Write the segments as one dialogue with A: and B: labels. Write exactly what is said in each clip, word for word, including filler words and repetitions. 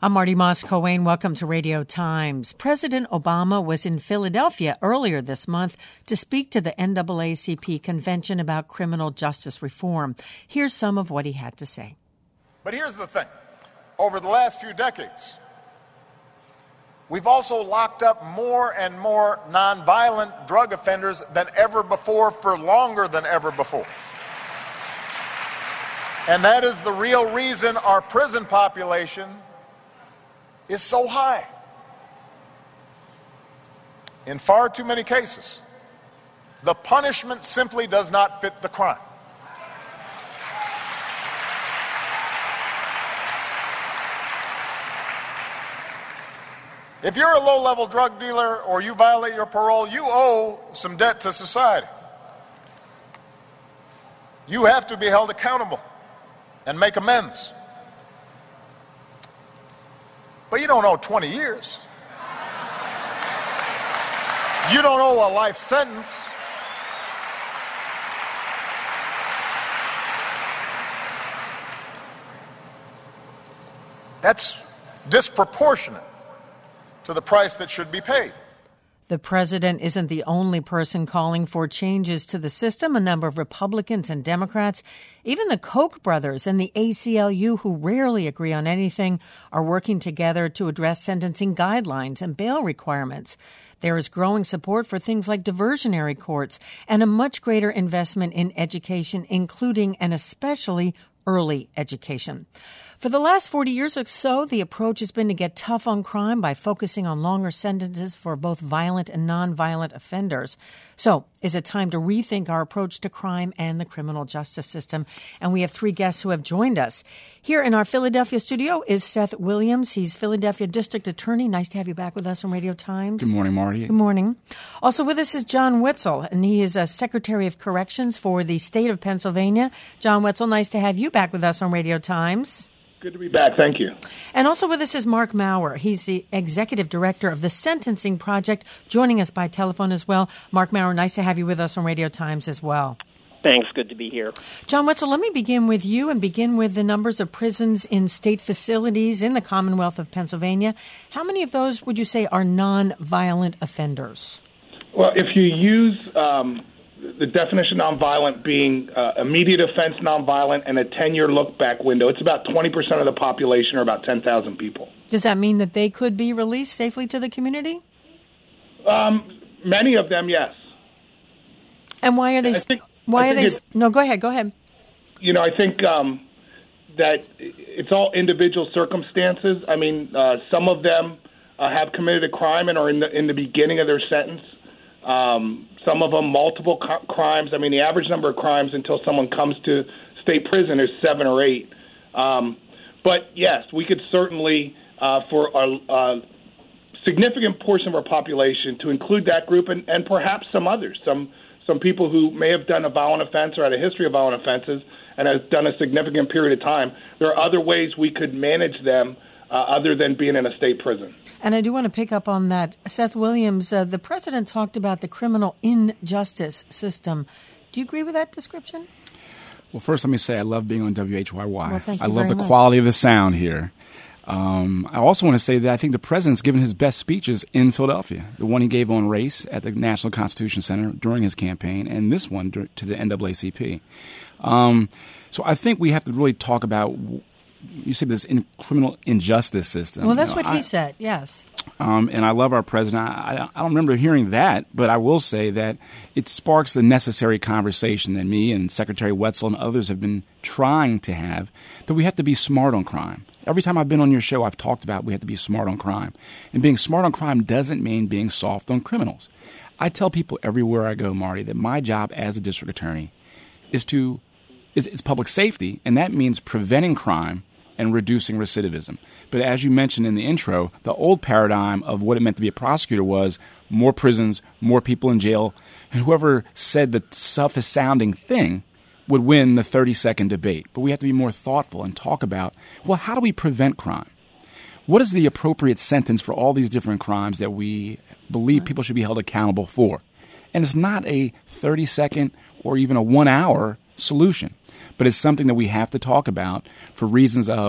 A: I'm Marty Moss-Coane. Welcome to Radio Times. President Obama was in Philadelphia earlier this month to speak to the N double A C P Convention about criminal justice reform. Here's some of what he had to say.
B: But here's the thing. Over the last few decades, we've also locked up more and more nonviolent drug offenders than ever before for longer than ever before. And that is the real reason our prison population is so high. In far too many cases, the punishment simply does not fit the crime. If you're a low-level drug dealer or you violate your parole, you owe some debt to society. You have to be held accountable and make amends. But you don't owe twenty years. You don't owe a life sentence. That's disproportionate to the price that should be paid.
A: The president isn't the only person calling for changes to the system. A number of Republicans and Democrats, even the Koch brothers and the A C L U, who rarely agree on anything, are working together to address sentencing guidelines and bail requirements. There is growing support for things like diversionary courts and a much greater investment in education, including and especially early education. For the last forty years or so, the approach has been to get tough on crime by focusing on longer sentences for both violent and nonviolent offenders. So, is it time to rethink our approach to crime and the criminal justice system? And we have three guests who have joined us. Here in our Philadelphia studio is Seth Williams. He's Philadelphia District Attorney. Nice to have you back with us on Radio Times.
C: Good morning, Marty.
A: Good morning. Also with us is John Wetzel, and he is a Secretary of Corrections for the state of Pennsylvania. John Wetzel, nice to have you back with us on Radio Times.
D: Good to be back. Thank you.
A: And also with us is Mark Maurer. He's the Executive Director of the Sentencing Project, joining us by telephone as well. Mark Maurer, nice to have you with us on Radio Times as well.
E: Thanks. Good to be here.
A: John Wetzel, let me begin with you and begin with the numbers of prisons in state facilities in the Commonwealth of Pennsylvania. How many of those would you say are non-violent offenders?
D: Well, if you use um, the definition of nonviolent being uh, immediate offense nonviolent and a ten-year look-back window, it's about twenty percent of the population, or about ten thousand people.
A: Does that mean that they could be released safely to the community?
D: Um, many of them, yes.
A: And why are they...
D: I think,
A: why
D: I
A: are they...
D: it,
A: no, go ahead, go ahead.
D: You know, I think um, that it's all individual circumstances. I mean, uh, some of them uh, have committed a crime and are in the, in the beginning of their sentence. Um, some of them multiple co- crimes. I mean, the average number of crimes until someone comes to state prison is seven or eight. Um, but yes, we could certainly, uh, for a, a significant portion of our population, to include that group and, and perhaps some others, some some people who may have done a violent offense or had a history of violent offenses and has done a significant period of time. There are other ways we could manage them Uh, other than being in a state prison.
A: And I do want to pick up on that. Seth Williams, uh, the president talked about the criminal injustice system. Do you agree with that description?
C: Well, first let me say I love being on W H Y Y.
A: Well, thank you
C: I love
A: very
C: the
A: much.
C: quality of the sound here. Um, I also want to say that I think the president's given his best speeches in Philadelphia. The one he gave on race at the National Constitution Center during his campaign, and this one to the N double A C P. Um, so I think we have to really talk about... You said this in criminal injustice system.
A: Well, that's
C: you know,
A: what he
C: I,
A: said, yes.
C: Um, and I love our president. I, I don't remember hearing that, but I will say that it sparks the necessary conversation that me and Secretary Wetzel and others have been trying to have, that we have to be smart on crime. Every time I've been on your show, I've talked about we have to be smart on crime. And being smart on crime doesn't mean being soft on criminals. I tell people everywhere I go, Marty, that my job as a district attorney is to is, is public safety, and that means preventing crime and reducing recidivism. But as you mentioned in the intro, the old paradigm of what it meant to be a prosecutor was more prisons, more people in jail, and whoever said the toughest sounding thing would win the thirty-second debate. But we have to be more thoughtful and talk about, well, how do we prevent crime? What is the appropriate sentence for all these different crimes that we believe people should be held accountable for? And it's not a thirty-second or even a one-hour solution, but it's something that we have to talk about for reasons of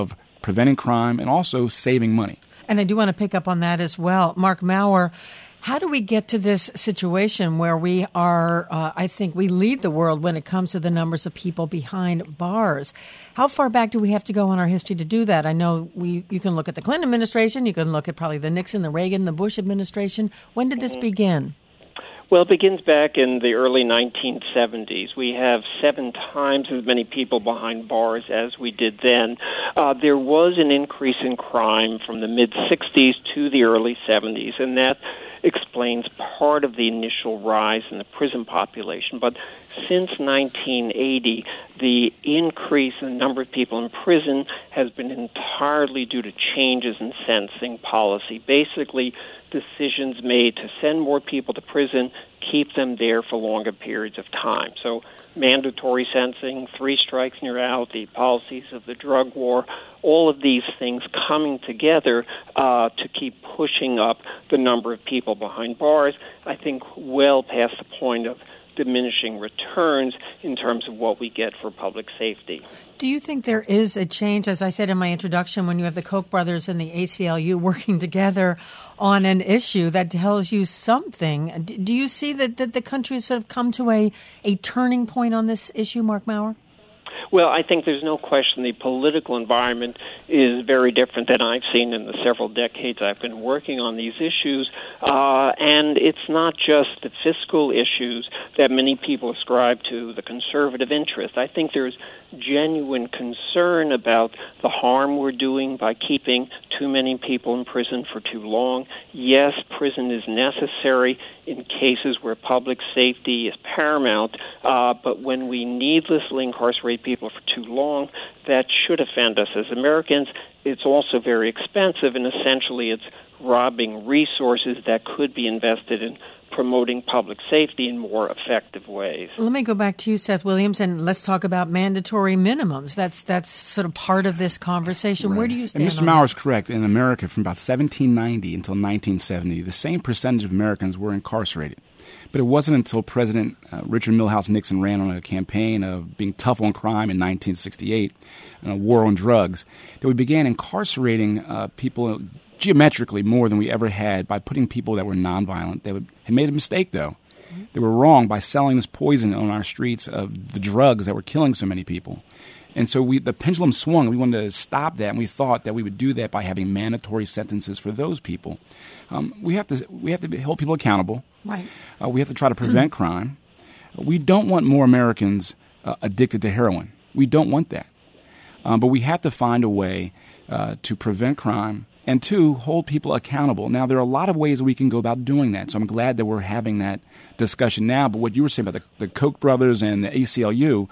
C: preventing crime, and also saving money.
A: And I do want to pick up on that as well. Mark Maurer, how do we get to this situation where we are, uh, I think we lead the world when it comes to the numbers of people behind bars? How far back do we have to go in our history to do that? I know we you can look at the Clinton administration, you can look at probably the Nixon, the Reagan, the Bush administration. When did this begin?
E: Well, it begins back in the early nineteen seventies. We have seven times as many people behind bars as we did then. Uh, there was an increase in crime from the mid-sixties to the early seventies, and that explains part of the initial rise in the prison population. But since nineteen eighty, the increase in the number of people in prison has been entirely due to changes in sentencing policy. Basically, decisions made to send more people to prison, keep them there for longer periods of time. So mandatory sentencing, three strikes and you're out, the policies of the drug war, all of these things coming together uh, to keep pushing up the number of people behind bars, I think well past the point of diminishing returns in terms of what we get for public safety.
A: Do you think there is a change, as I said in my introduction, when you have the Koch brothers and the A C L U working together on an issue that tells you something? Do you see that, that the country has sort of come to a, a turning point on this issue, Mark Maurer?
E: Well, I think there's no question the political environment is very different than I've seen in the several decades I've been working on these issues. Uh, and it's not just the fiscal issues that many people ascribe to the conservative interest. I think there's genuine concern about the harm we're doing by keeping too many people in prison for too long. Yes, prison is necessary in cases where public safety is paramount, uh, but when we needlessly incarcerate people for too long, that should offend us as Americans. It's also very expensive, and essentially it's robbing resources that could be invested in promoting public safety in more effective ways.
A: Let me go back to you, Seth Williams, and let's talk about mandatory minimums. That's that's sort of part of this conversation. Right. Where do you stand
C: and Mister
A: on
C: Maurer is
A: that?
C: correct. In America, from about seventeen ninety until nineteen seventy, the same percentage of Americans were incarcerated. But it wasn't until President uh, Richard Milhous Nixon ran on a campaign of being tough on crime in nineteen sixty-eight, and a war on drugs, that we began incarcerating uh, people geometrically more than we ever had by putting people that were nonviolent. They would, had made a mistake, though. Mm-hmm. They were wrong by selling this poison on our streets of the drugs that were killing so many people. And so we, the pendulum swung. We wanted to stop that, and we thought that we would do that by having mandatory sentences for those people. Um, we have to we have to hold people accountable.
A: Right.
C: Uh, we have to try to prevent crime. We don't want more Americans uh, addicted to heroin. We don't want that. Um, but we have to find a way uh, to prevent crime and, two, hold people accountable. Now, there are a lot of ways we can go about doing that, so I'm glad that we're having that discussion now. But what you were saying about the, the Koch brothers and the A C L U,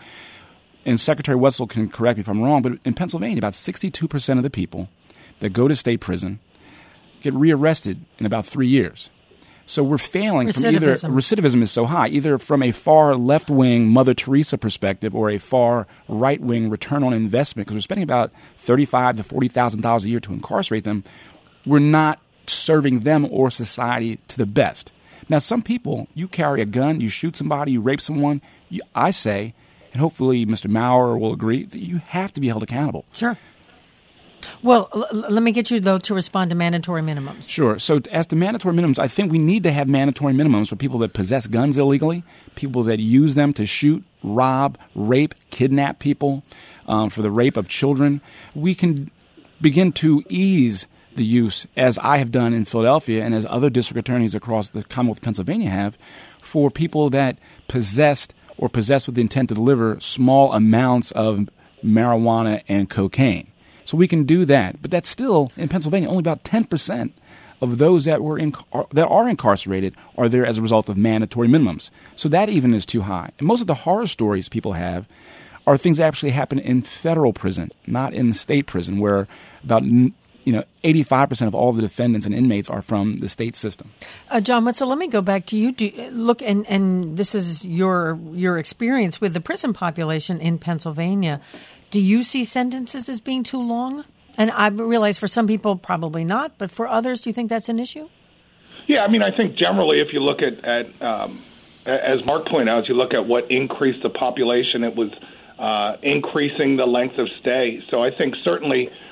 C: and Secretary Wetzel can correct me if I'm wrong, but in Pennsylvania, about sixty-two percent of the people that go to state prison get rearrested in about three years. So we're failing from either recidivism is so high, either from a far left-wing Mother Teresa perspective or a far right-wing return on investment, because we're spending about thirty-five thousand to forty thousand dollars a year to incarcerate them. We're not serving them or society to the best. Now, some people, you carry a gun, you shoot somebody, you rape someone, you, I say, and hopefully Mister Maurer will agree, that you have to be held accountable.
A: Sure. Well, l- let me get you, though, to respond to mandatory minimums.
C: Sure. So as to mandatory minimums, I think we need to have mandatory minimums for people that possess guns illegally, people that use them to shoot, rob, rape, kidnap people, um, for the rape of children. We can begin to ease the use, as I have done in Philadelphia and as other district attorneys across the Commonwealth of Pennsylvania have, for people that possessed or possess with the intent to deliver small amounts of marijuana and cocaine. So we can do that, but that's still, in Pennsylvania, only about ten percent of those that were in, are, that are incarcerated are there as a result of mandatory minimums. So that even is too high. And most of the horror stories people have are things that actually happen in federal prison, not in state prison, where about you know eighty-five percent of all the defendants and inmates are from the state system.
A: Uh, John Wetzel, let me go back to you. Do, look, and, and this is your your experience with the prison population in Pennsylvania. Do you see sentences as being too long? And I realize for some people probably not, but for others, do you think that's an issue?
D: Yeah, I mean, I think generally if you look at, at um, as Mark pointed out, as you look at what increased the population, it was uh, increasing the length of stay. So I think certainly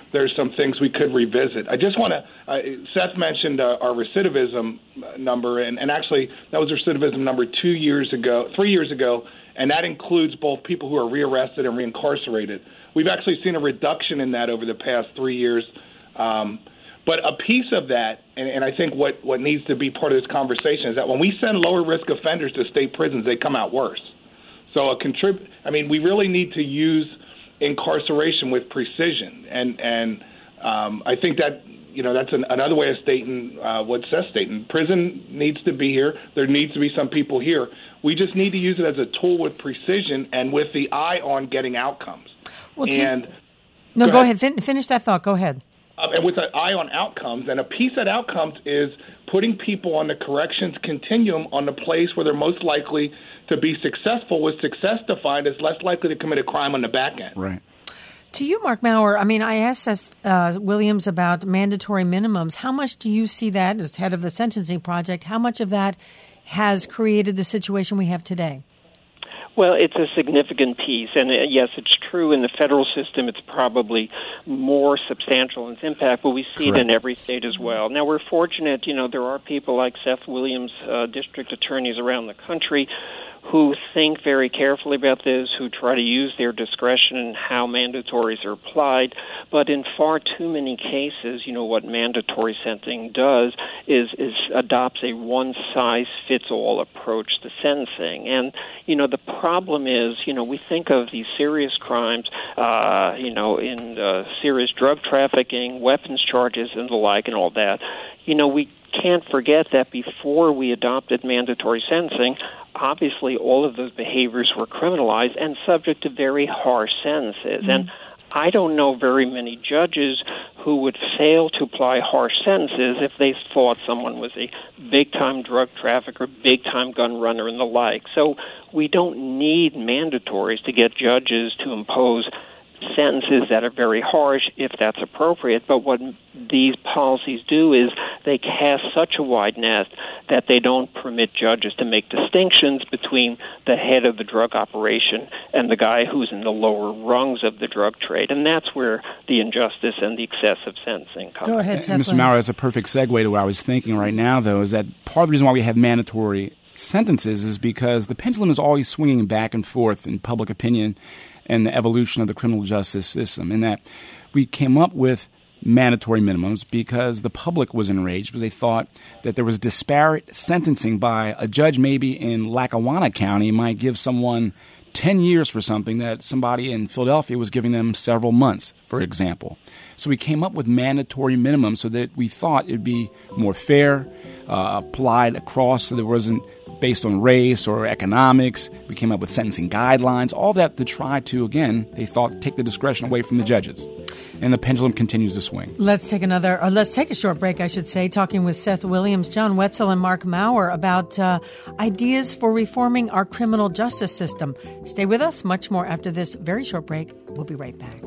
D: there's some things we could revisit. I just want to, uh, Seth mentioned uh, our recidivism number, and, and actually that was recidivism number two years ago, three years ago, and that includes both people who are rearrested and reincarcerated. We've actually seen a reduction in that over the past three years. Um, but a piece of that, and, and I think what, what needs to be part of this conversation, is that when we send lower-risk offenders to state prisons, they come out worse. So a contrib- I mean, we really need to use incarceration with precision, and and um, I think that you know that's an, another way of stating uh, what Seth's stating. Prison needs to be here. There needs to be some people here. We just need to use it as a tool with precision and with the eye on getting outcomes.
A: Well,
D: and
A: you, no, go,
D: go
A: ahead. Fin- finish that thought. Go ahead.
D: Uh, and with an eye on outcomes, and a piece of outcomes is putting people on the corrections continuum on the place where they're most likely to be successful, with success defined as less likely to commit a crime on the back end.
C: Right.
A: To you, Mark Maurer, I mean, I asked Seth uh, Williams about mandatory minimums. How much do you see that, as head of the Sentencing Project, how much of that has created the situation we have today?
E: Well, it's a significant piece, and uh, yes, it's true in the federal system. It's probably more substantial in its impact, but we see
C: Correct.
E: it in every state as well. Now, we're fortunate, you know, there are people like Seth Williams, uh, district attorneys around the country, who think very carefully about this, who try to use their discretion in how mandatories are applied. But in far too many cases, you know, what mandatory sentencing does is, is adopts a one-size-fits-all approach to sentencing. And, you know, the problem is, you know, we think of these serious crimes, uh, you know, in uh, serious drug trafficking, weapons charges, and the like, and all that. You know, we can't forget that before we adopted mandatory sentencing, obviously all of those behaviors were criminalized and subject to very harsh sentences. Mm-hmm. And I don't know very many judges who would fail to apply harsh sentences if they thought someone was a big-time drug trafficker, big-time gun runner, and the like. So we don't need mandatories to get judges to impose sentences that are very harsh, if that's appropriate. But what these policies do is they cast such a wide net that they don't permit judges to make distinctions between the head of the drug operation and the guy who's in the lower rungs of the drug trade. And that's where the injustice and the excessive sentencing comes.
A: Go ahead, Seth.
C: Mister Maurer, that's a perfect segue to what I was thinking right now, though, is that part of the reason why we have mandatory sentences is because the pendulum is always swinging back and forth in public opinion and the evolution of the criminal justice system, in that we came up with mandatory minimums because the public was enraged because they thought that there was disparate sentencing by a judge maybe in Lackawanna County might give someone ten years for something that somebody in Philadelphia was giving them several months, for example. So we came up with mandatory minimums so that we thought it would be more fair, uh, applied across, so there wasn't based on race or economics. We came up with sentencing guidelines, all that to try to, again, they thought, take the discretion away from the judges. And the pendulum continues to swing.
A: Let's take another, or let's take a short break, I should say, talking with Seth Williams, John Wetzel, and Mark Maurer about uh, ideas for reforming our criminal justice system. Stay with us. Much more after this very short break. We'll be right back.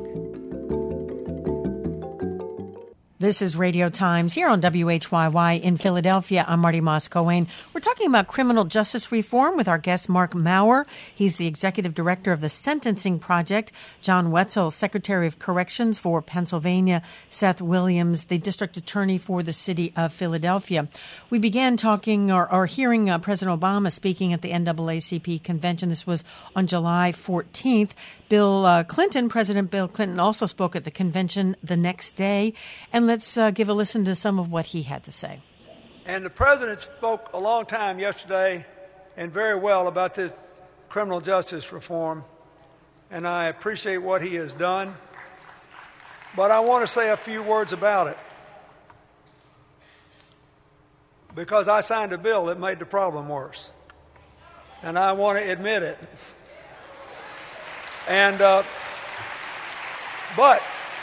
A: This is Radio Times here on W H Y Y in Philadelphia. I'm Marty Moss-Cohen. We're talking about criminal justice reform with our guest, Mark Maurer. He's the executive director of the Sentencing Project. John Wetzel, Secretary of Corrections for Pennsylvania. Seth Williams, the district attorney for the city of Philadelphia. We began talking or, or hearing uh, President Obama speaking at the N double A C P convention. This was on July fourteenth. Bill uh, Clinton, President Bill Clinton, also spoke at the convention the next day. And let's uh, give a listen to some of what he had to say.
F: And the president spoke a long time yesterday and very well about the criminal justice reform, and I appreciate what he has done. But I want to say a few words about it, because I signed a bill that made the problem worse, and I want to admit it. And uh, but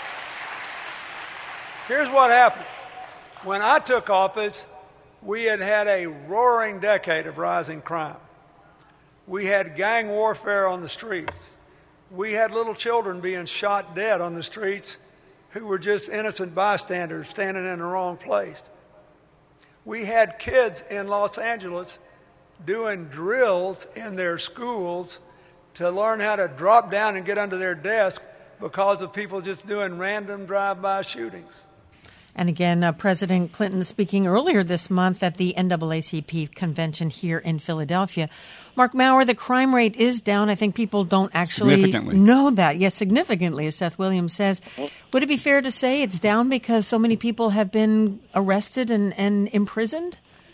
F: here's what happened. When I took office, we had had a roaring decade of rising crime. We had gang warfare on the streets. We had little children being shot dead on the streets who were just innocent bystanders standing in the wrong place. We had kids in Los Angeles doing drills in their schools to learn how to drop down and get under their desk because of people just doing random drive-by shootings.
A: And again, uh, President Clinton speaking earlier this month at the N double A C P convention here in Philadelphia. Mark Maurer, the crime rate is down. I think people don't actually know that. Yes, significantly, as Seth Williams says. Would it be fair to say it's down because so many people have been arrested and, and imprisoned?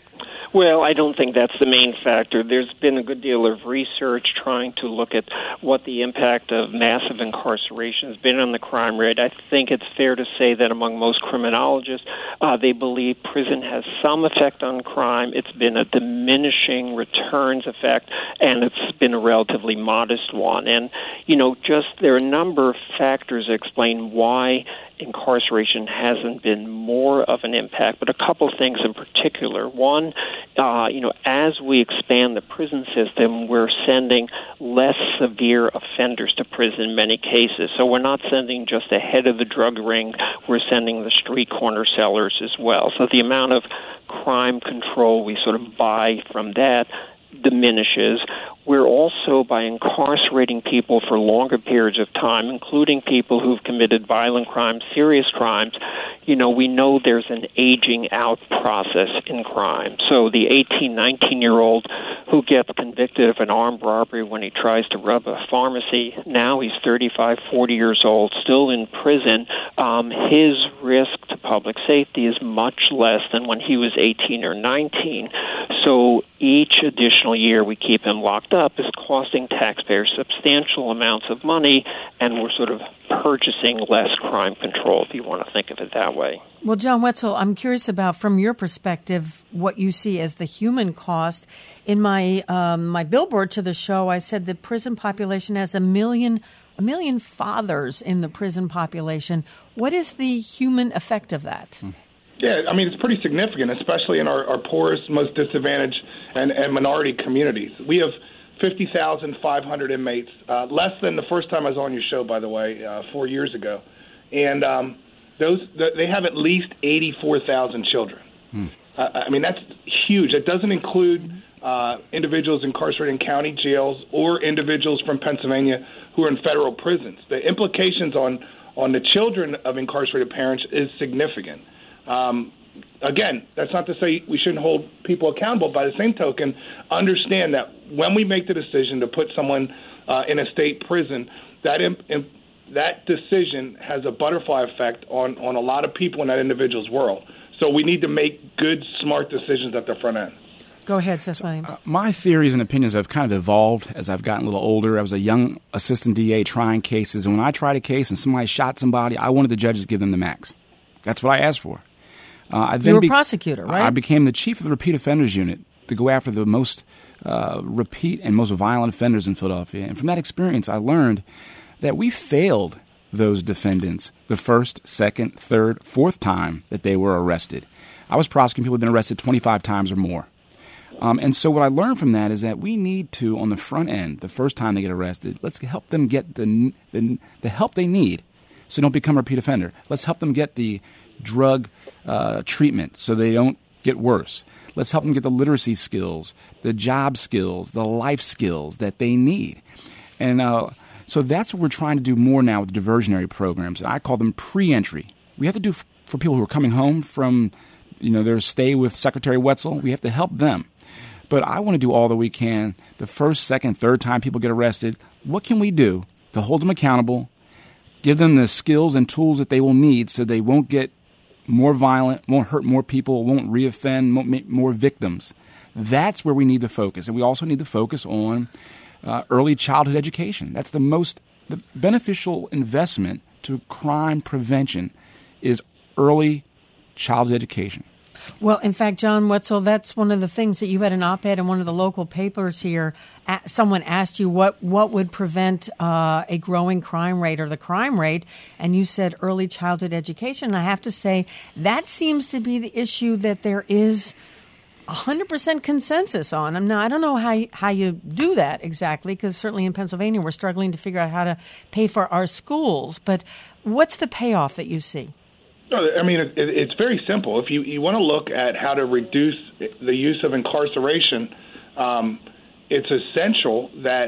E: Well, I don't think that's the main factor. There's been a good deal of research trying to look at what the impact of massive incarceration has been on the crime rate. I think it's fair to say that among most criminologists, uh, they believe prison has some effect on crime. It's been a diminishing returns effect, and it's been a relatively modest one. And, you know, just there are a number of factors that explain why incarceration hasn't been more of an impact, but a couple things in particular. One, uh, you know, as we expand the prison system, we're sending less severe offenders to prison in many cases. So we're not sending just the head of the drug ring, we're sending the street corner sellers as well. So the amount of crime control we sort of buy from that diminishes. We're also, by incarcerating people for longer periods of time, including people who've committed violent crimes, serious crimes, you know, we know there's an aging out process in crime. So the eighteen, nineteen-year-old who gets convicted of an armed robbery when he tries to rob a pharmacy, now he's thirty-five, forty years old, still in prison, um, his risk to public safety is much less than when he was eighteen or nineteen. So each additional year we keep him locked up is costing taxpayers substantial amounts of money, and we're sort of purchasing less crime control, if you want to think of it that way.
A: Well, John Wetzel, I'm curious about, from your perspective, what you see as the human cost. In my um, my billboard to the show, I said the prison population has a million a million fathers in the prison population. What is the human effect of that? Hmm.
D: Yeah, I mean, it's pretty significant, especially in our, our poorest, most disadvantaged and, and minority communities. We have fifty thousand five hundred inmates, uh, less than the first time I was on your show, by the way, uh, four years ago. And um, those they have at least eighty-four thousand children. Hmm. Uh, I mean, that's huge. That doesn't include uh, individuals incarcerated in county jails or individuals from Pennsylvania who are in federal prisons. The implications on, on the children of incarcerated parents is significant. Um, again, that's not to say we shouldn't hold people accountable. By the same token, understand that when we make the decision to put someone uh, in a state prison, that imp- imp- that decision has a butterfly effect on, on a lot of people in that individual's world. So we need to make good, smart decisions at the front end.
A: Go ahead, Seth Williams.
C: Uh, my theories and opinions have kind of evolved as I've gotten a little older. I was a young assistant D A trying cases, and when I tried a case and somebody shot somebody, I wanted the judges to give them the max. That's what I asked for. Uh, I then
A: you were a
C: be-
A: prosecutor, right?
C: I became the chief of the repeat offenders unit to go after the most uh, repeat and most violent offenders in Philadelphia. And from that experience, I learned that we failed those defendants the first, second, third, fourth time that they were arrested. I was prosecuting people who had been arrested twenty-five times or more. Um, and so what I learned from that is that we need to, on the front end, the first time they get arrested, let's help them get the the, the help they need so they don't become a repeat offender. Let's help them get the drug uh, treatment so they don't get worse. Let's help them get the literacy skills, the job skills, the life skills that they need. And uh, so that's what we're trying to do more now with diversionary programs. I call them pre-entry. We have to do f- for people who are coming home from, you know, their stay with Secretary Wetzel. We have to help them. But I want to do all that we can. The first, second, third time people get arrested, what can we do to hold them accountable, give them the skills and tools that they will need so they won't get more violent, won't hurt more people, won't reoffend, won't make more victims. That's where we need to focus. And we also need to focus on uh, early childhood education. That's the most the beneficial investment to crime prevention is early childhood education.
A: Well, in fact, John Wetzel, that's one of the things that you had an op-ed in one of the local papers here. Someone asked you what, what would prevent uh, a growing crime rate or the crime rate, and you said early childhood education. And I have to say that seems to be the issue that there is one hundred percent consensus on. Now, I don't know how you, how you do that exactly, because certainly in Pennsylvania we're struggling to figure out how to pay for our schools. But what's the payoff that you see?
D: No, I mean, it, it's very simple. If you, you want to look at how to reduce the use of incarceration, um, it's essential that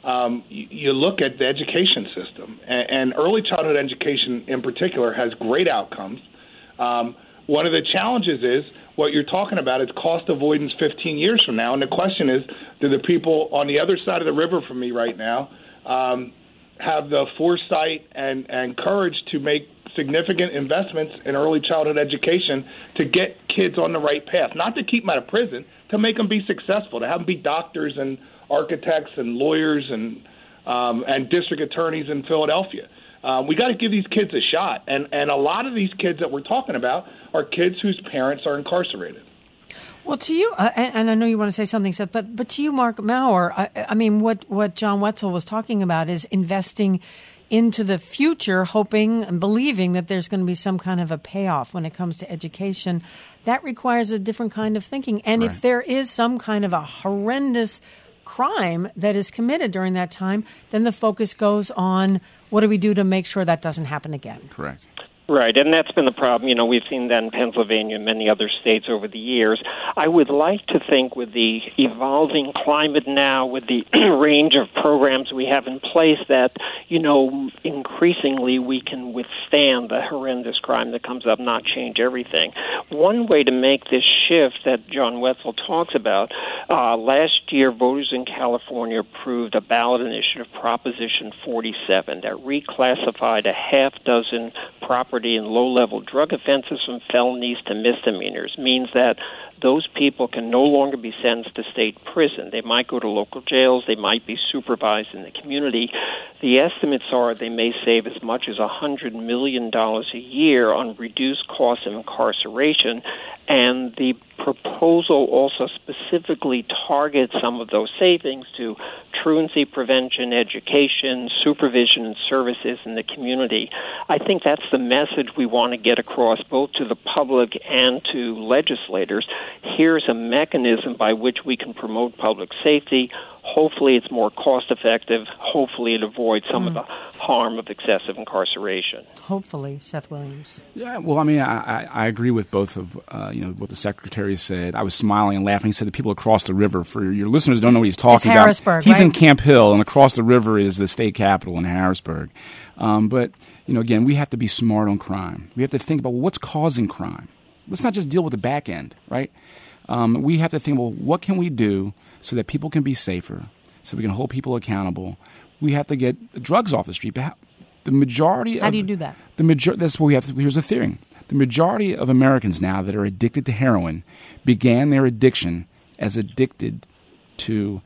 D: um, you, you look at the education system, and, and early childhood education in particular has great outcomes. Um, one of the challenges is what you're talking about is cost avoidance fifteen years from now. And the question is, do the people on the other side of the river from me right now um, have the foresight and, and courage to make significant investments in early childhood education to get kids on the right path, not to keep them out of prison, to make them be successful, to have them be doctors and architects and lawyers and um, and district attorneys in Philadelphia. Uh, we got to give these kids a shot. And, and a lot of these kids that we're talking about are kids whose parents are incarcerated.
A: Well, to you, uh, and, and I know you want to say something, Seth, but but to you, Mark Maurer, I, I mean, what, what John Wetzel was talking about is investing into the future, hoping and believing that there's going to be some kind of a payoff when it comes to education. That requires a different kind of thinking. And right. if there is some kind of a horrendous crime that is committed during that time, then the focus goes on what do we do to make sure that doesn't happen again.
C: Correct.
E: Right, and that's been the problem. You know, we've seen that in Pennsylvania and many other states over the years. I would like to think with the evolving climate now, with the range of programs we have in place, that, you know, increasingly we can withstand the horrendous crime that comes up, not change everything. One way to make this shift that John Wetzel talks about, uh, last year voters in California approved a ballot initiative, Proposition forty-seven, that reclassified a half dozen property and low-level drug offenses from felonies to misdemeanors. Means that those people can no longer be sentenced to state prison. They might go to local jails. They might be supervised in the community. The estimates are they may save as much as one hundred million dollars a year on reduced costs of incarceration, and the proposal also specifically targets some of those savings to truancy prevention, education, supervision, and services in the community. I think that's the message we want to get across both to the public and to legislators. Here's a mechanism by which we can promote public safety. Hopefully it's more cost-effective. Hopefully it avoids some mm. of the harm of excessive incarceration.
A: Hopefully. Seth Williams.
C: Yeah, well, I mean, I, I agree with both of, uh, you know, what the Secretary said. I was smiling and laughing. He said the people across the river. For your listeners who don't know what he's talking
A: it's Harrisburg,
C: about. He's
A: right?
C: in Camp Hill, and across the river is the state capitol in Harrisburg. Um, but, you know, again, we have to be smart on crime. We have to think about well, what's causing crime. Let's not just deal with the back end, right? Um, we have to think, well, what can we do so that people can be safer, so we can hold people accountable? We have to get drugs off the street. But how, the majority
A: how
C: of,
A: do you do that?
C: The major, that's what we have to, here's the theory. The majority of Americans now that are addicted to heroin began their addiction as addicted to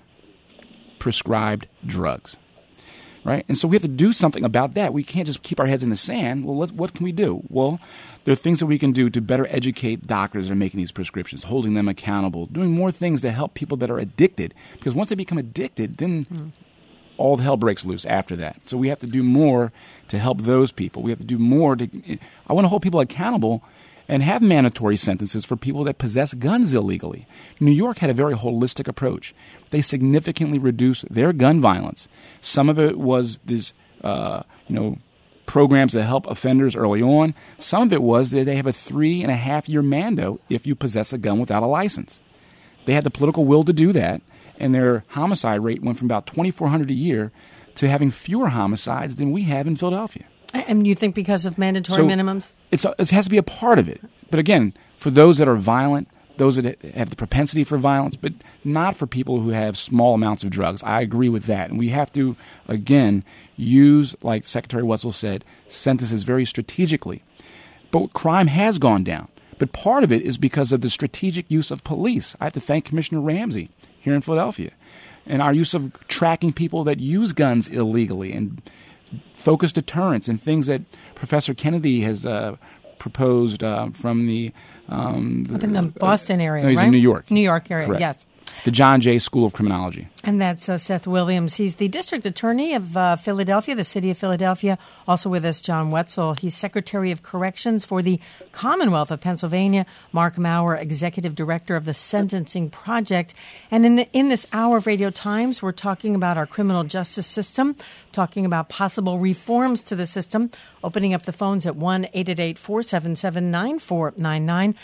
C: prescribed drugs. Right? And so we have to do something about that. We can't just keep our heads in the sand. Well, let, what can we do? Well, there are things that we can do to better educate doctors that are making these prescriptions, holding them accountable, doing more things to help people that are addicted. Because once they become addicted, then mm. all the hell breaks loose after that. So we have to do more to help those people. We have to do more to – I want to hold people accountable and have mandatory sentences for people that possess guns illegally. New York had a very holistic approach. They significantly reduced their gun violence. Some of it was these, uh, you know, programs that help offenders early on. Some of it was that they have a three and a half year mando if you possess a gun without a license. They had the political will to do that, and their homicide rate went from about twenty-four hundred a year to having fewer homicides than we have in Philadelphia.
A: And you think because of mandatory
C: so
A: minimums?
C: It's a, it has to be a part of it. But again, for those that are violent, those that have the propensity for violence, but not for people who have small amounts of drugs. I agree with that. And we have to, again, use, like Secretary Wetzel said, sentences very strategically. But crime has gone down. But part of it is because of the strategic use of police. I have to thank Commissioner Ramsey here in Philadelphia. And our use of tracking people that use guns illegally and focused deterrence and things that Professor Kennedy has uh, proposed uh, from the um,
A: up in the Boston area,
C: uh, no, he's
A: right?
C: in New York.
A: New York area,
C: Correct.
A: Yes.
C: The John Jay School of Criminology.
A: And that's uh, Seth Williams. He's the district attorney of uh, Philadelphia, the city of Philadelphia. Also with us, John Wetzel. He's Secretary of Corrections for the Commonwealth of Pennsylvania. Mark Maurer, Executive Director of the Sentencing Project. And in, the, in this hour of Radio Times, we're talking about our criminal justice system, talking about possible reforms to the system, opening up the phones at one eight eight eight, four seven seven, nine four nine nine.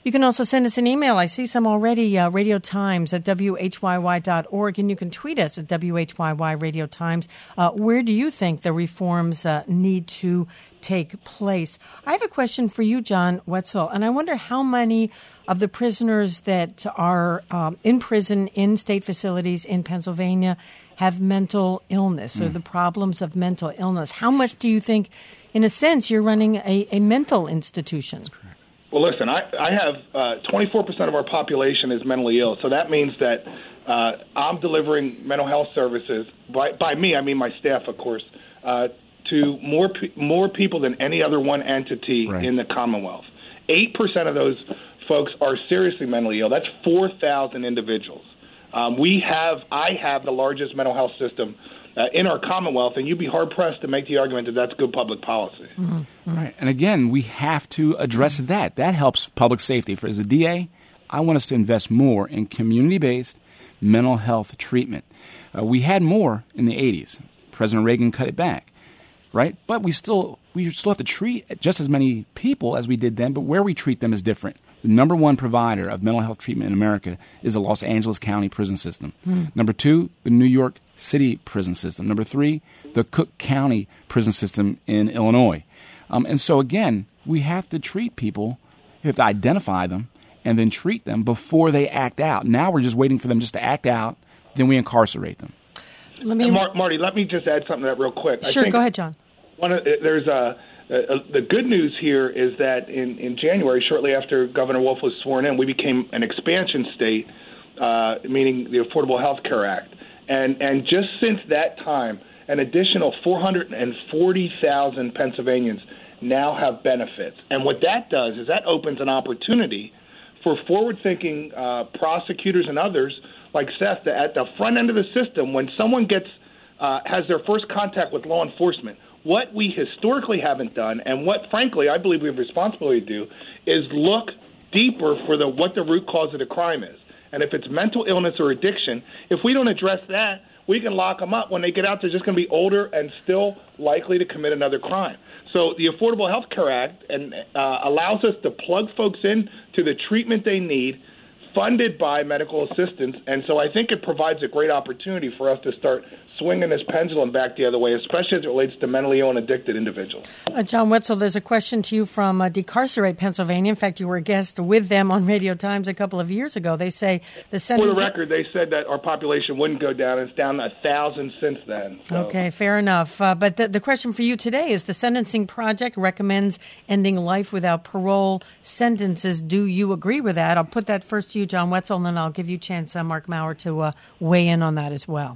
A: You can also send us an email. I see some already, uh, Radio Times at W H Y Y dot org, and you can tweet us at W H Y Y Radio Times. Uh, where do you think the reforms uh, need to take place? I have a question for you, John Wetzel, and I wonder how many of the prisoners that are um, in prison in state facilities in Pennsylvania have mental illness mm. or the problems of mental illness. How much do you think, in a sense, you're running a, a mental institution?
C: That's correct.
D: Well, listen, I, I have uh, twenty-four percent of our population is mentally ill. So that means that uh, I'm delivering mental health services, by, by me, I mean my staff, of course, uh, to more pe- more people than any other one entity right. in the Commonwealth. eight percent of those folks are seriously mentally ill. That's four thousand individuals. Um, we have, I have the largest mental health system Uh, in our Commonwealth, and you'd be hard-pressed to make the argument that that's good public policy.
C: Mm-hmm. Right. And again, we have to address that. That helps public safety. For as a D A, I want us to invest more in community-based mental health treatment. Uh, we had more in the eighties. President Reagan cut it back, right? But we still we still have to treat just as many people as we did then, but where we treat them is different. The number one provider of mental health treatment in America is the Los Angeles County prison system. Mm. Number two, the New York City prison system. Number three, the Cook County prison system in Illinois. Um, and so, again, we have to treat people, we have to identify them, and then treat them before they act out. Now we're just waiting for them just to act out, then we incarcerate them.
D: Let me, Mar- Marty, let me just add something to that real quick.
A: Sure,
D: I think
A: go ahead, John.
D: One of, there's a... Uh, the good news here is that in, in January, shortly after Governor Wolf was sworn in, we became an expansion state, uh, meaning the Affordable Health Care Act. And, and just since that time, an additional four hundred forty thousand Pennsylvanians now have benefits. And what that does is that opens an opportunity for forward-thinking uh, prosecutors and others like Seth that at the front end of the system, when someone gets uh, has their first contact with law enforcement, what we historically haven't done, and what, frankly, I believe we have responsibility to do, is look deeper for the what the root cause of the crime is. And if it's mental illness or addiction, if we don't address that, we can lock them up. When they get out, they're just going to be older and still likely to commit another crime. So the Affordable Health Care Act and, uh, allows us to plug folks in to the treatment they need, funded by medical assistance. And so I think it provides a great opportunity for us to start swinging this pendulum back the other way, especially as it relates to mentally ill and addicted individuals.
A: Uh, John Wetzel, there's a question to you from uh, Decarcerate Pennsylvania. In fact, you were a guest with them on Radio Times a couple of years ago. They say the sentence...
D: For the record, they said that our population wouldn't go down. It's down a thousand since then. So.
A: Okay, fair enough. Uh, but the, the question for you today is the Sentencing Project recommends ending life without parole sentences. Do you agree with that? I'll put that first to you, John Wetzel, and then I'll give you a chance, uh, Mark Maurer, to uh, weigh in on that as well.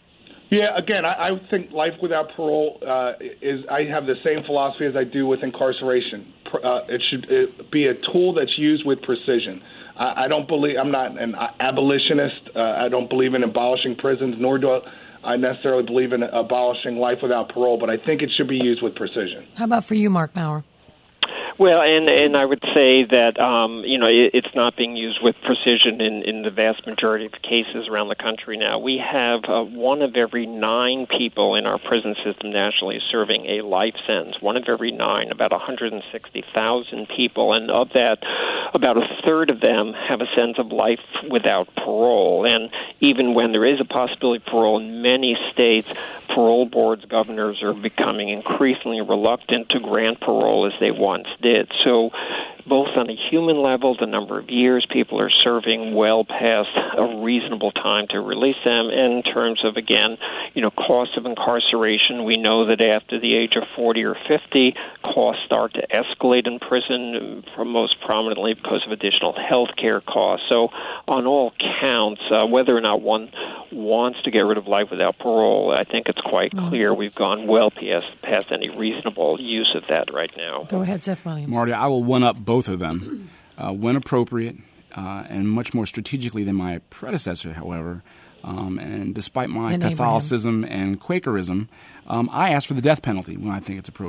D: Yeah, again, I, I think life without parole uh, is. I have the same philosophy as I do with incarceration. Uh, it should it be a tool that's used with precision. I, I don't believe I'm not an abolitionist. Uh, I don't believe in abolishing prisons, nor do I necessarily believe in abolishing life without parole. But I think it should be used with precision.
A: How about for you, Mark Maurer?
E: Well, and and I would say that um, you know it, it's not being used with precision in, in the vast majority of cases around the country now. We have uh, one of every nine people in our prison system nationally serving a life sentence. One of every nine, about one hundred sixty thousand people, and of that, about a third of them have a sentence of life without parole. And even when there is a possibility of parole in many states, parole boards, governors are becoming increasingly reluctant to grant parole as they once did. So both on a human level, the number of years people are serving well past a reasonable time to release them. And in terms of, again, you know, cost of incarceration, we know that after the age of forty or fifty, costs start to escalate in prison, most prominently because of additional health care costs. So on all counts, uh, whether or not one wants to get rid of life without parole, I think it's quite clear we've gone well past, past any reasonable use of that right now.
A: Go ahead, Seth Williams.
C: Marty, I will one-up both of them uh, when appropriate uh, and much more strategically than my predecessor, however. Um, and despite my
A: and
C: Catholicism Abraham. and Quakerism, um, I ask for the death penalty when I think it's appropriate.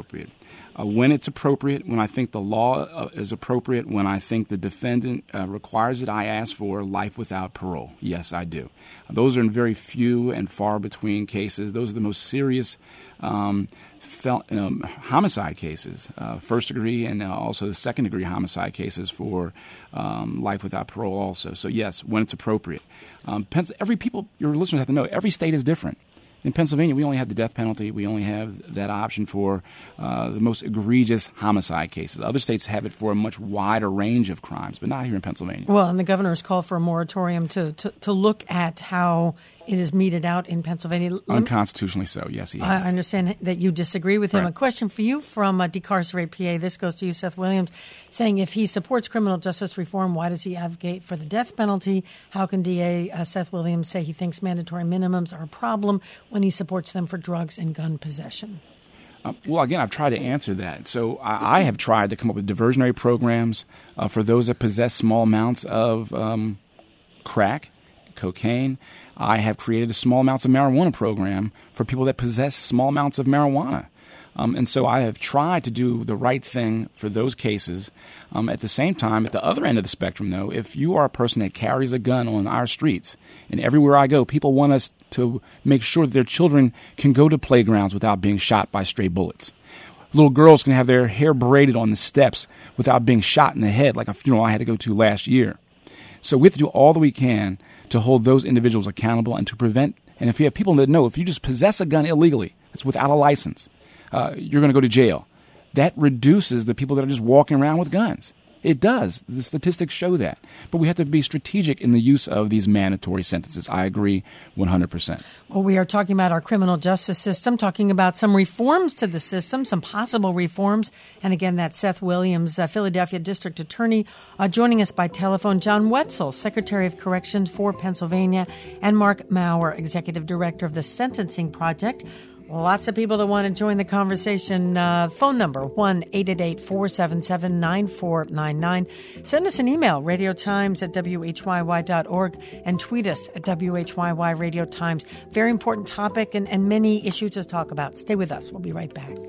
C: Uh, when it's appropriate, when I think the law uh, is appropriate, when I think the defendant uh, requires it, I ask for life without parole. Yes, I do. Those are in very few and far between cases. Those are the most serious um, fel- um, homicide cases, uh, first degree and uh, also the second degree homicide cases for um, life without parole also. So, yes, when it's appropriate. Um, Pens- every people, your listeners have to know, every state is different. In Pennsylvania, we only have the death penalty. We only have that option for uh, the most egregious homicide cases. Other states have it for a much wider range of crimes, but not here in Pennsylvania.
A: Well, and the governor's called for a moratorium to, to, to look at how it is meted out in Pennsylvania.
C: Unconstitutionally so, yes, he has.
A: I understand that you disagree with him.
C: Right.
A: A question for you from uh, Decarcerate P A. This goes to you, Seth Williams, saying if he supports criminal justice reform, why does he advocate for the death penalty? How can D A uh, Seth Williams say he thinks mandatory minimums are a problem when he supports them for drugs and gun possession?
C: Um, well, again, I've tried to answer that. So I, I have tried to come up with diversionary programs uh, for those that possess small amounts of um, crack, cocaine. I have created a small amounts of marijuana program for people that possess small amounts of marijuana. Um, and so I have tried to do the right thing for those cases. Um, at the same time, at the other end of the spectrum, though, if you are a person that carries a gun on our streets, and everywhere I go, people want us to make sure that their children can go to playgrounds without being shot by stray bullets. Little girls can have their hair braided on the steps without being shot in the head, like a funeral I had to go to last year. So we have to do all that we can to hold those individuals accountable and to prevent. And if you have people that know if you just possess a gun illegally, it's without a license, uh, you're going to go to jail. That reduces the people that are just walking around with guns. It does. The statistics show that. But we have to be strategic in the use of these mandatory sentences. I agree one hundred percent.
A: Well, we are talking about our criminal justice system, talking about some reforms to the system, some possible reforms. And again, that's Seth Williams, uh, Philadelphia District Attorney, uh, joining us by telephone. John Wetzel, Secretary of Corrections for Pennsylvania, and Mark Maurer, Executive Director of the Sentencing Project. Lots of people that want to join the conversation. Uh, phone number, one eight eight eight, four seven seven, nine four nine nine. Send us an email, radiotimes at W H Y Y dot org, and tweet us at W H Y Y Radio Times. Very important topic and, and many issues to talk about. Stay with us. We'll be right back.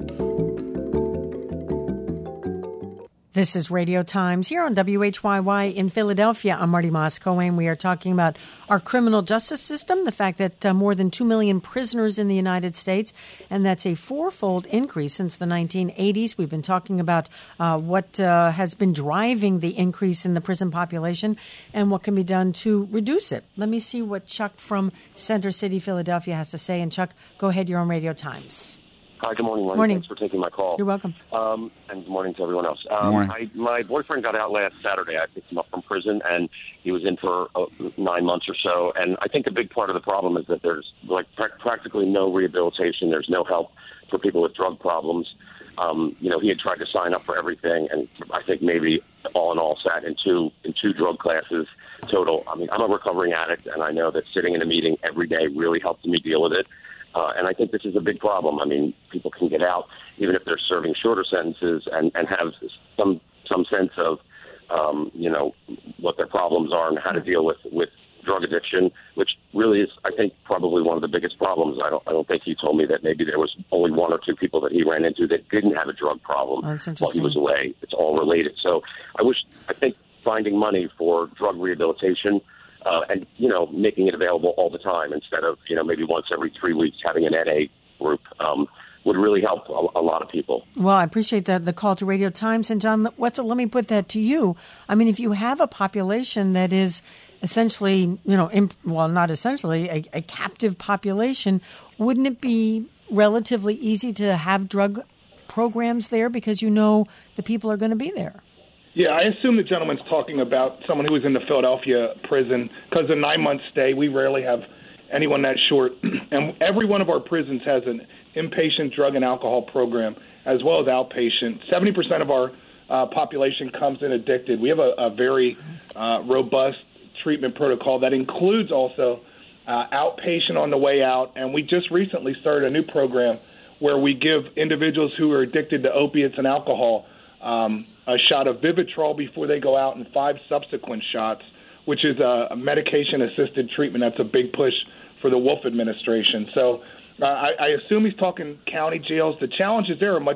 A: This is Radio Times here on W H Y Y in Philadelphia. I'm Marty Moss-Cohen. We are talking about our criminal justice system, the fact that uh, more than two million prisoners in the United States, and that's a fourfold increase since the nineteen eighties. We've been talking about uh, what uh, has been driving the increase in the prison population and what can be done to reduce it. Let me see what Chuck from Center City, Philadelphia has to say. And Chuck, go ahead. You're on Radio Times.
G: Hi, good morning, Marty.
A: Morning.
G: Thanks for taking my call.
A: You're welcome.
G: Um, and good morning to everyone else. Um,
C: Good morning.
G: I, my boyfriend got out last Saturday. I picked him up from prison, and he was in for uh, nine months or so. And I think a big part of the problem is that there's like pra- practically no rehabilitation. There's no help for people with drug problems. Um, you know, he had tried to sign up for everything, and I think maybe all in all sat in two in two drug classes total. I mean, I'm a recovering addict, and I know that sitting in a meeting every day really helps me deal with it. Uh, and I think this is a big problem. I mean, people can get out, even if they're serving shorter sentences, and, and have some some sense of, um, you know, what their problems are and how to deal with, with drug addiction, which really is, I think, probably one of the biggest problems. I don't I don't think he told me that maybe there was only one or two people that he ran into that didn't have a drug problem
A: Oh, that's
G: while he was
A: interesting.
G: away. It's all related. So I wish, I think finding money for drug rehabilitation Uh, and, you know, making it available all the time instead of, you know, maybe once every three weeks having an N A group um, would really help a, a lot of people.
A: Well, I appreciate the, the call to Radio Times. And, John Wetzel, let me put that to you. I mean, if you have a population that is essentially, you know, imp- well, not essentially, a, a captive population, wouldn't it be relatively easy to have drug programs there because you know the people are going to be there?
D: Yeah, I assume the gentleman's talking about someone who was in the Philadelphia prison because a nine-month stay, we rarely have anyone that short. And every one of our prisons has an inpatient drug and alcohol program as well as outpatient. seventy percent of our uh, population comes in addicted. We have a, a very uh, robust treatment protocol that includes also uh, outpatient on the way out. And we just recently started a new program where we give individuals who are addicted to opiates and alcohol um, a shot of Vivitrol before they go out and five subsequent shots, which is a, a medication-assisted treatment. That's a big push for the Wolf administration. So uh, I, I assume he's talking county jails. The challenges there are much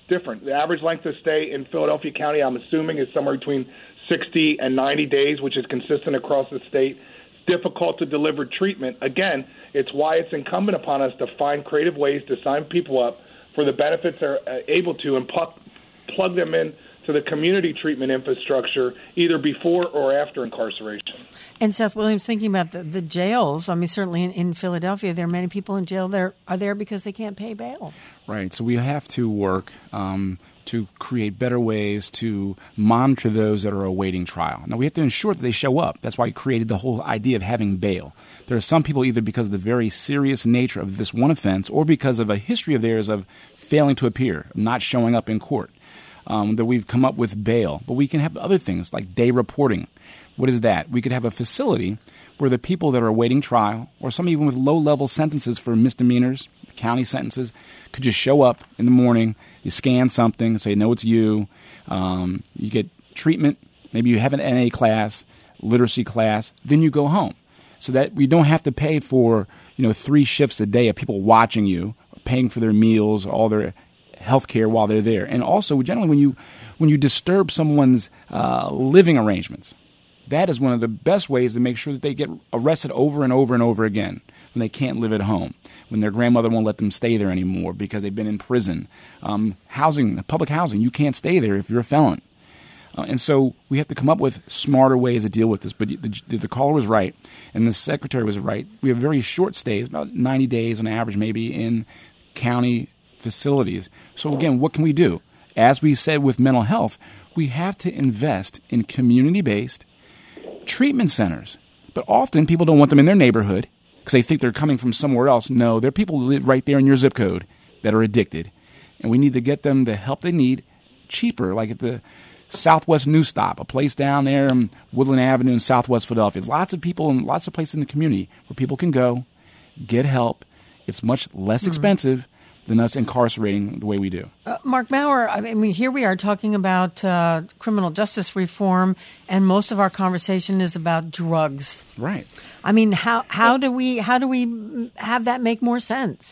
D: different. The average length of stay in Philadelphia County, I'm assuming, is somewhere between sixty and ninety days, which is consistent across the state. It's difficult to deliver treatment. Again, it's why it's incumbent upon us to find creative ways to sign people up for the benefits they're able to and plug, plug them in to the community treatment infrastructure either before or after incarceration.
A: And Seth Williams, thinking about the, the jails, I mean, certainly in, in Philadelphia, there are many people in jail that are there because they can't pay bail.
C: Right. So we have to work um, to create better ways to monitor those that are awaiting trial. Now, we have to ensure that they show up. That's why we created the whole idea of having bail. There are some people either because of the very serious nature of this one offense or because of a history of theirs of failing to appear, not showing up in court. Um, that we've come up with bail. But we can have other things like day reporting. What is that? We could have a facility where the people that are awaiting trial, or some even with low-level sentences for misdemeanors, county sentences, could just show up in the morning, you scan something, say, no, it's you. Um, you get treatment. Maybe you have an N A class, literacy class. Then you go home. So that we don't have to pay for, you know, three shifts a day of people watching you, paying for their meals, all their health care while they're there. And also, generally, when you when you disturb someone's uh, living arrangements, that is one of the best ways to make sure that they get arrested over and over and over again when they can't live at home, when their grandmother won't let them stay there anymore because they've been in prison. Um, housing, public housing, you can't stay there if you're a felon. Uh, and so we have to come up with smarter ways to deal with this. But the, the caller was right, and the secretary was right. We have very short stays, about ninety days on average maybe, in county facilities. So again, what can we do? As we said with mental health, we have to invest in community-based treatment centers. But often people don't want them in their neighborhood because they think they're coming from somewhere else. No, there are people who live right there in your zip code that are addicted. And we need to get them the help they need cheaper, like at the Southwest New Stop, a place down there in Woodland Avenue in Southwest Philadelphia. There's lots of people and lots of places in the community where people can go, get help. It's much less mm-hmm. expensive than us incarcerating the way we do.
A: Uh, Mark Maurer, I mean, here we are talking about uh, criminal justice reform, and most of our conversation is about drugs.
C: Right.
A: I mean, how how do we how do we have that make more sense?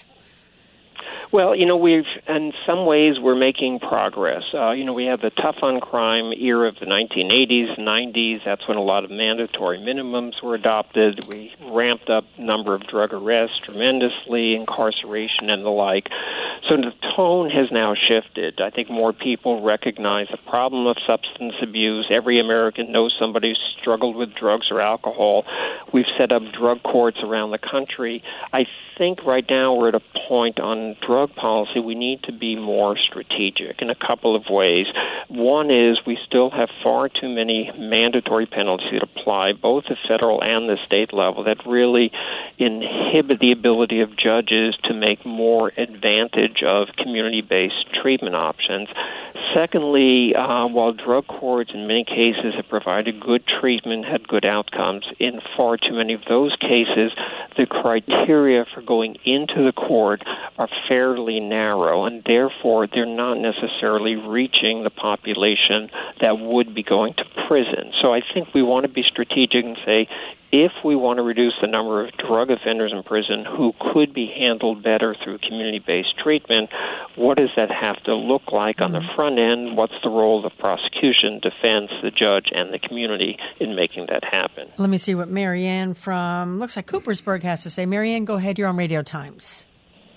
E: Well, you know, we've, in some ways, we're making progress. Uh, you know, we had the tough on crime era of the nineteen eighties, nineties. That's when a lot of mandatory minimums were adopted. We ramped up number of drug arrests tremendously, incarceration and the like. So the tone has now shifted. I think more people recognize the problem of substance abuse. Every American knows somebody who's struggled with drugs or alcohol. We've set up drug courts around the country. I think right now we're at a point on drug policy we need to be more strategic in a couple of ways. One is we still have far too many mandatory penalties that apply both at federal and the state level that really inhibit the ability of judges to make more advantage of community-based treatment options. Secondly, uh, while drug courts in many cases have provided good treatment, had good outcomes, in far too many of those cases, the criteria for going into the court are fairly narrow, and therefore they're not necessarily reaching the population that would be going to prison. So I think we want to be strategic and say, if we want to reduce the number of drug offenders in prison who could be handled better through community-based treatment, what does that have to look like on the front end? What's the role of the prosecution, defense, the judge, and the community in making that happen?
A: Let me see what Marianne from, looks like Coopersburg has to say. Marianne, go ahead. You're on Radio Times.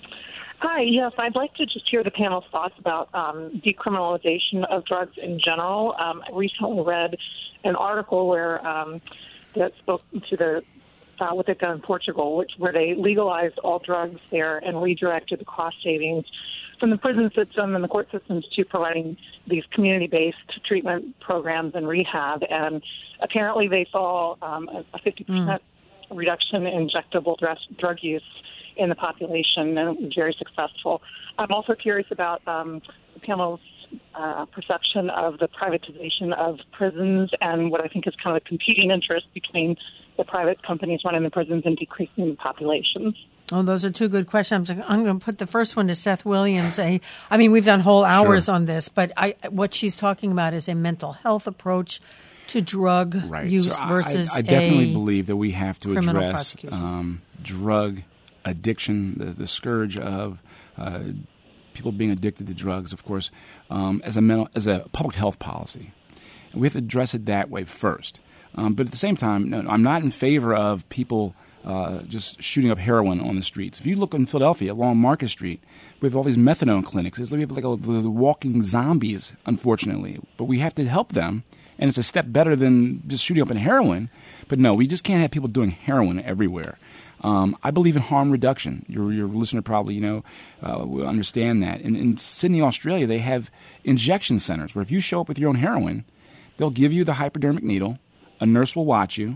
H: Hi, yes, I'd like to just hear the panel's thoughts about um, decriminalization of drugs in general. Um, I recently read an article where um, that spoke to the uh, what they've done in Portugal, which where they legalized all drugs there and redirected the cost savings from the prison system and the court systems to providing these community-based treatment programs and rehab. And apparently they saw um, a fifty percent mm. reduction in injectable drug use in the population, and it was very successful. I'm also curious about um, the panel's uh, perception of the privatization of prisons and what I think is kind of a competing interest between the private companies running the prisons and decreasing the populations.
A: Oh, those are two good questions. I'm going to put the first one to Seth Williams. I, I mean, we've done whole hours sure. on this, but I, what she's talking about is a mental health approach to drug
C: right.
A: use
C: so
A: versus
C: I, I definitely
A: a
C: believe that we have to address
A: prosecution.
C: um, drug addiction, the, the scourge of uh, people being addicted to drugs, of course, um, as a mental, as a public health policy. And we have to address it that way first. Um, but at the same time, no, I'm not in favor of people uh, just shooting up heroin on the streets. If you look in Philadelphia along Market Street, we have all these methadone clinics. We have like a, the walking zombies, unfortunately. But we have to help them, and it's a step better than just shooting up in heroin. But no, we just can't have people doing heroin everywhere. Um, I believe in harm reduction. Your, your listener probably, you know, uh, will understand that. In, in Sydney, Australia, they have injection centers where if you show up with your own heroin, they'll give you the hypodermic needle. A nurse will watch you.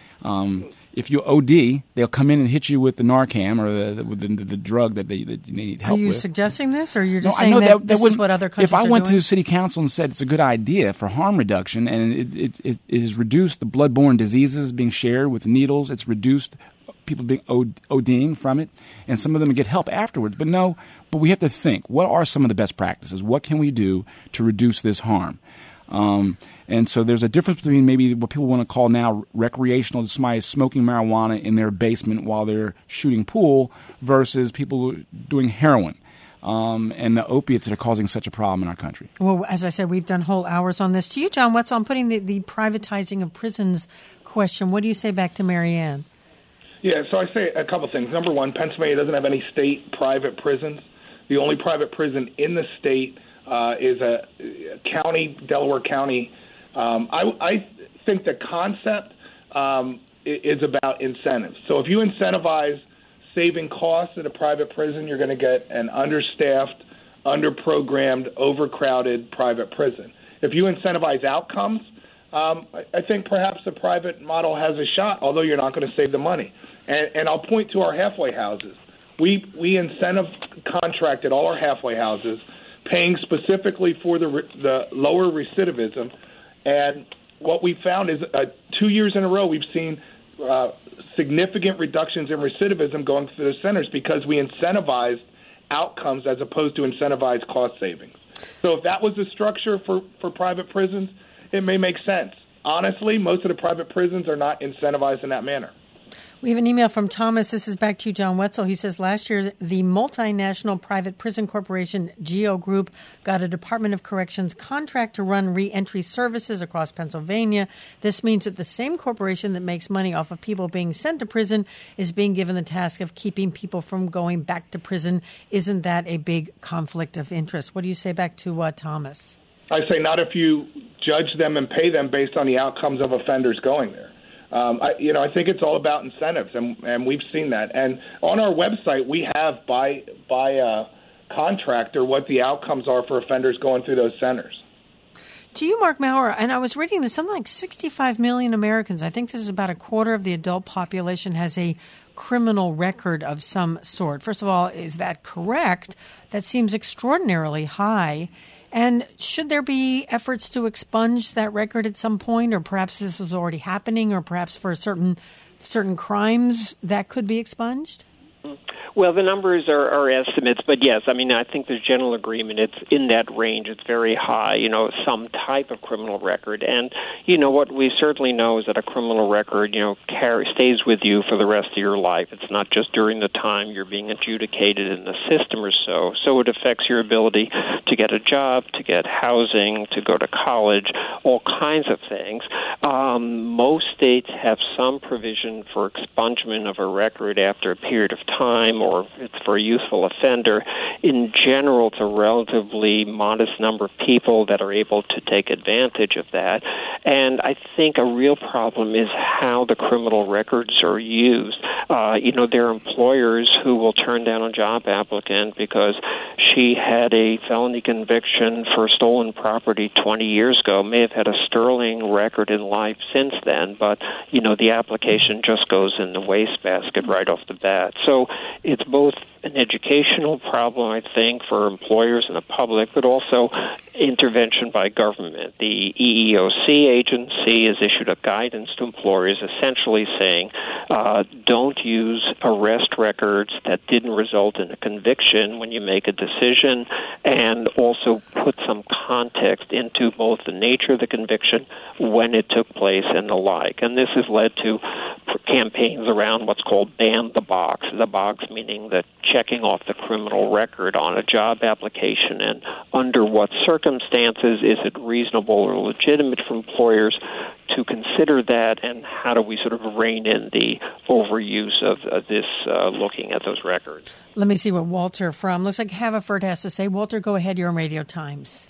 C: Um, if you O D, they'll come in and hit you with the Narcan or the the, the, the drug that they, that you need help with.
A: Are you
C: with.
A: suggesting this, or you're just
C: no,
A: saying
C: I know
A: that,
C: that, that
A: this
C: was,
A: is what other countries
C: are doing? If I went
A: doing?
C: to city council and said it's a good idea for harm reduction, and it, it, it, it has reduced the bloodborne diseases being shared with needles, it's reduced people being ODing from it, and some of them get help afterwards. But no, but we have to think, what are some of the best practices? What can we do to reduce this harm? Um, and so there's a difference between maybe what people want to call now recreational, somebody smoking marijuana in their basement while they're shooting pool versus people doing heroin. Um, and the opiates that are causing such a problem in our country.
A: Well, as I said, we've done whole hours on this. To you, John Wetzel, I'm putting the, the privatizing of prisons question. What do you say back to Mary Ann?
D: Yeah, so I say a couple things. Number one, Pennsylvania doesn't have any state private prisons. The only private prison in the state uh, is a, a county, Delaware County. Um, I, I think the concept um, is about incentives. So if you incentivize saving costs at a private prison, you're going to get an understaffed, underprogrammed, overcrowded private prison. If you incentivize outcomes, um, I, I think perhaps the private model has a shot, although you're not going to save the money. And, and I'll point to our halfway houses. We we incentive contracted all our halfway houses, paying specifically for the the lower recidivism. And what we found is uh, two years in a row we've seen uh, significant reductions in recidivism going through the centers because we incentivized outcomes as opposed to incentivized cost savings. So if that was the structure for, for private prisons, it may make sense. Honestly, most of the private prisons are not incentivized in that manner.
A: We have an email from Thomas. This is back to you, John Wetzel. He says, last year, the multinational private prison corporation GEO Group got a Department of Corrections contract to run reentry services across Pennsylvania. This means that the same corporation that makes money off of people being sent to prison is being given the task of keeping people from going back to prison. Isn't that a big conflict of interest? What do you say back to uh, Thomas?
D: I say not if you judge them and pay them based on the outcomes of offenders going there. Um, I, you know, I think it's all about incentives, and, and we've seen that. And on our website, we have by by uh, contractor what the outcomes are for offenders going through those centers.
A: To you, Mark Maurer, and I was reading that something like sixty-five million Americans, I think this is about a quarter of the adult population, has a criminal record of some sort. First of all, is that correct? That seems extraordinarily high. And should there be efforts to expunge that record at some point, or perhaps this is already happening, or perhaps for certain certain crimes that could be expunged?
E: Well, the numbers are, are estimates, but yes, I mean, I think there's general agreement. It's in that range. It's very high, you know, some type of criminal record. And, you know, what we certainly know is that a criminal record, you know, carry, stays with you for the rest of your life. It's not just during the time you're being adjudicated in the system or so. So it affects your ability to get a job, to get housing, to go to college, all kinds of things. Um, most states have some provision for expungement of a record after a period of time, or if it's for a youthful offender. In general, it's a relatively modest number of people that are able to take advantage of that. And I think a real problem is how the criminal records are used. Uh, you know, there are employers who will turn down a job applicant because she had a felony conviction for stolen property twenty years ago, may have had a sterling record in life since then, but, you know, the application just goes in the wastebasket right off the bat. So it's both an educational problem, I think, for employers and the public, but also intervention by government. The E E O C agency has issued a guidance to employers essentially saying, uh, don't use arrest records that didn't result in a conviction when you make a decision, and also put some context into both the nature of the conviction, when it took place, and the like. And this has led to campaigns around what's called ban the box. The box meaning that checking off the criminal record on a job application, and under what circumstances is it reasonable or legitimate for employers to consider that, and how do we sort of rein in the overuse of, of this uh, looking at those records?
A: Let me see what Walter from, looks like Haverford has to say. Walter, go ahead. You're on Radio Times.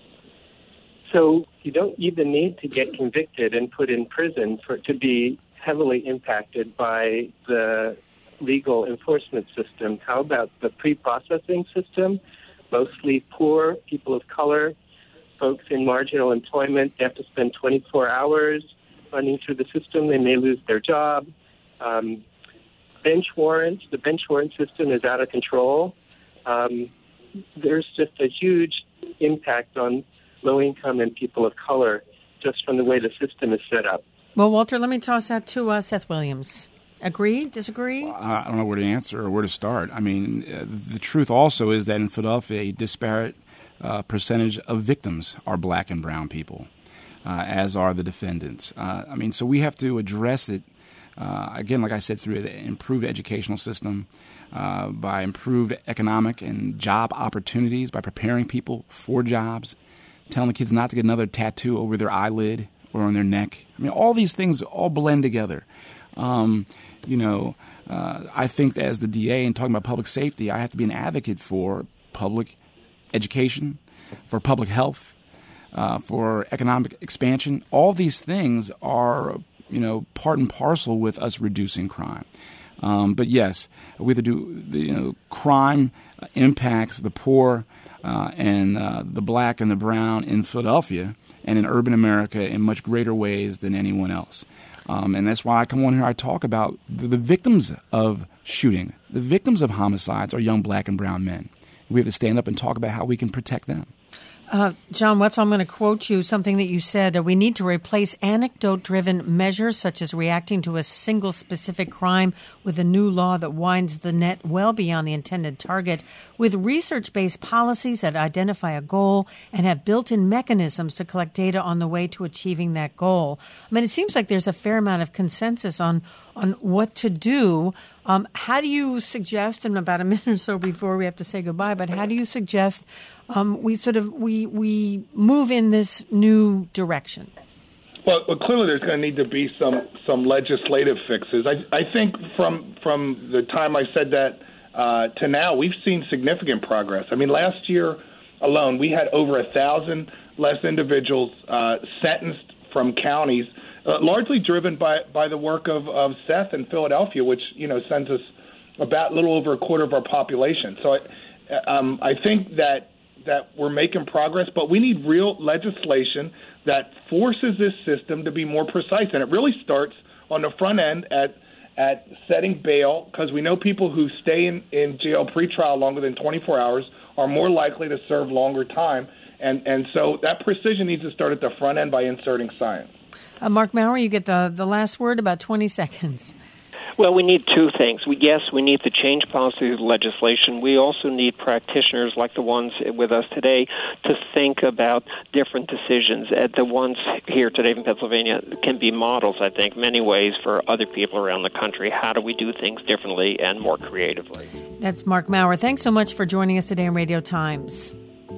I: So you don't even need to get convicted and put in prison for to be heavily impacted by the legal enforcement system. How about the pre-processing system? Mostly poor, people of color, folks in marginal employment. They have to spend twenty-four hours running through the system. They may lose their job. Um, bench warrants, the bench warrant system is out of control. Um, there's just a huge impact on low-income and people of color just from the way the system is set up.
A: Well, Walter, let me toss that to uh, Seth Williams. Agree? Disagree?
C: I don't know where to answer or where to start. I mean, uh, the truth also is that in Philadelphia, a disparate uh, percentage of victims are black and brown people, uh, as are the defendants. Uh, I mean, so we have to address it, uh, again, like I said, through the improved educational system, uh, by improved economic and job opportunities, by preparing people for jobs, telling the kids not to get another tattoo over their eyelid or on their neck. I mean, all these things all blend together. Um, you know, uh, I think that as the D A and talking about public safety, I have to be an advocate for public education, for public health, uh, for economic expansion. All these things are, you know, part and parcel with us reducing crime. Um, but yes, we have to do, the, you know, crime impacts the poor uh, and uh, the black and the brown in Philadelphia and in urban America in much greater ways than anyone else. Um, and that's why I come on here, I talk about the, the victims of shooting. The victims of homicides are young black and brown men. We have to stand up and talk about how we can protect them.
A: Uh, John Wetzel, I'm going to quote you something that you said. Uh, we need to replace anecdote-driven measures such as reacting to a single specific crime with a new law that winds the net well beyond the intended target, with research-based policies that identify a goal and have built-in mechanisms to collect data on the way to achieving that goal. I mean, it seems like there's a fair amount of consensus on on what to do. Um, how do you suggest, in about a minute or so before we have to say goodbye, but how do you suggest um, we sort of we we move in this new direction?
D: Well, well clearly there's going to need to be some some legislative fixes. I, I think from from the time I said that uh, to now, we've seen significant progress. I mean, last year alone, we had over a thousand less individuals uh, sentenced from counties, Uh, largely driven by, by the work of, of Seth in Philadelphia, which, you know, sends us about a little over a quarter of our population. So I, um, I think that that we're making progress, but we need real legislation that forces this system to be more precise. And it really starts on the front end at at setting bail, because we know people who stay in, in jail pretrial longer than twenty-four hours are more likely to serve longer time. And, and so that precision needs to start at the front end by inserting science.
A: Uh, Mark Maurer, you get the, the last word, about twenty seconds.
E: Well, we need two things. We Yes, we need to change policy legislation. We also need practitioners like the ones with us today to think about different decisions. Uh, the ones here today in Pennsylvania can be models, I think, many ways for other people around the country. How do we do things differently and more creatively? That's Mark Maurer. Thanks so much for joining us today on Radio Times.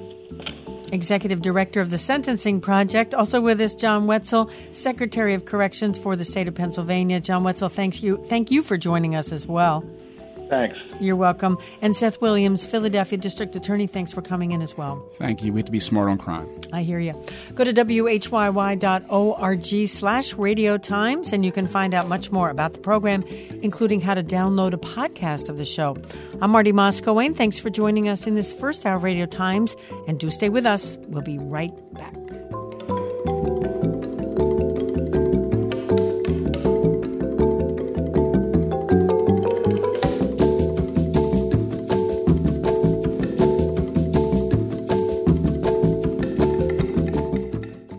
E: Executive Director of the Sentencing Project. Also with us, John Wetzel, Secretary of Corrections for the state of Pennsylvania. John Wetzel, thanks you, thank you for joining us as well.
D: Thanks.
A: You're welcome. And Seth Williams, Philadelphia District Attorney, thanks for coming in as well.
C: Thank you. We have to be smart on crime.
A: I hear you. Go to W H Y Y dot org slash Radio Times, and you can find out much more about the program, including how to download a podcast of the show. I'm Marty Moscowane. Thanks for joining us in this first hour of Radio Times, and do stay with us. We'll be right back.